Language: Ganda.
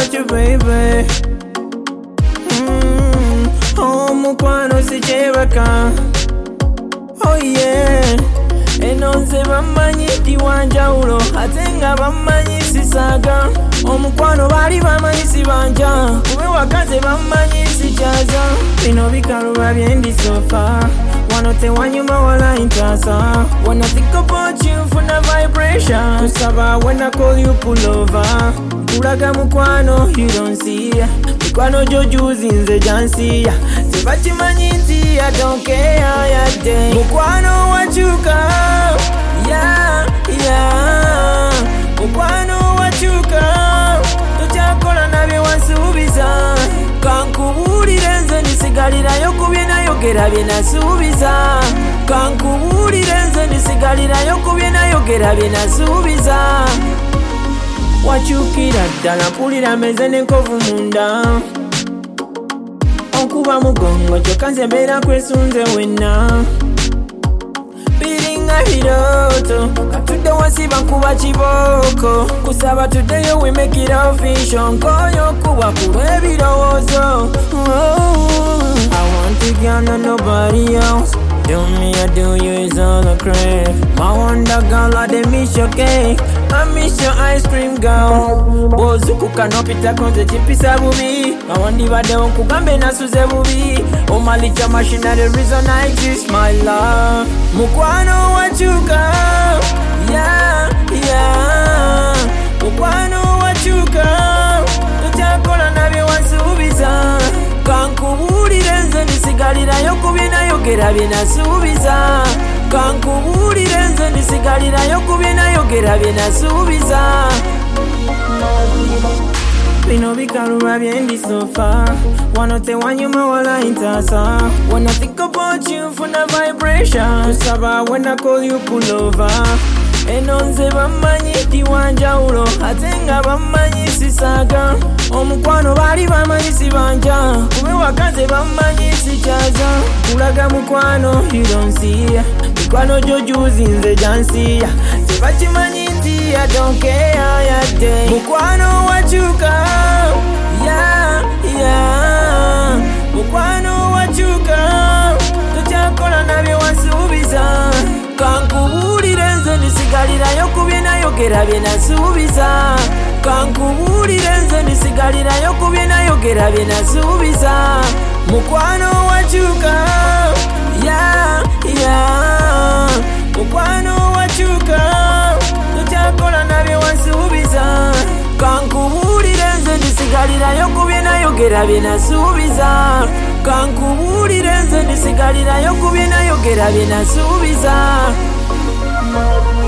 about you, baby. Omukwano sikyebaka. Oh yeah. Eno nze bamanyi tiwanjawulo ate nga bamanyi sisaaga. Omukwano baali bamanyi sibanja kube wakaze bamanyi sikyaza. Bino bikaluba byendisofa wano tewanyuma wala intasa. When I think about you funa vibration kusaba when I call you pull over. Kulaga mukwano you don't see mikwano jojuzi nze jansiya tebakimanyi nti I don't care yadde mukwano wakyuka. Yeah, yeah. Mukwano wakyuka tokyakola nabye wansuubiza. Kankubuulire nze ndisigalirayo ku bye nayogera bye nasuubiza. Kankubuulire nze ndisigalirayo ku bye nayogera bye nasuubiza. Wakyukira ddala mpulira meze n'enkovu munda. Onkuba mugongo kyokka nze mbeera kwesunze wenna. Biringa biroto katudde wansi bankuba kiboko kusaba tuddeyo we make it official. Nkoyo kuba kuba ebirowoozo. I want to get on nobody else. Do me, I do you is all I crave. My wonder girl, I dey miss your cake. I miss your ice cream girl. Bozuku kanopita konze chipisa bubi. I wonder bade onkugambe nasuze bubi. Oh malicha machine the reason I exist my love. Mukwano wakyuka. Yeah, yeah. Mukwano wakyuka tokyakola nabye wansuubiza. Kankubuulire nze ndisigalirayo ku bye nayogera bye nasuubiza. Kankubuulire nze ndisigalirayo ku bye nayogera bye nasuubiza. Bino bikaluba byendisofa wano tewanyuma wala intasa. When I think about you funa vibration kusaba when I call you pull over. Eno nze bamanyi tiwanjawulo ate nga bamanyi sisaaga. Omukwano baali bamanyi sibanja kube wakaze bamanyi sikyaza. Kulaga mukwano you don't see mikwano jojuzi nze jansiya tebakimanyi nti I don't care yadde mukwano wakyuka. Yeah, yeah. Mukwano wakyuka tokyakola nabye wansuubiza. Kankubuulire nze ndisigalirayo ku bye nayogera bye nasuubiza. Kankubuulire nze ndisigalirayo ku bye nayogera bye nasuubiza. Mukwano wakyuka. Yeah, yeah. Mukwano wakyuka tokyakola nabye wansuubiza. Kankubuulire nze ndisigalirayo ku bye nayogera bye nasuubiza. Kankubuulire nze ndisigalirayo ku bye nayogera bye nasuubiza.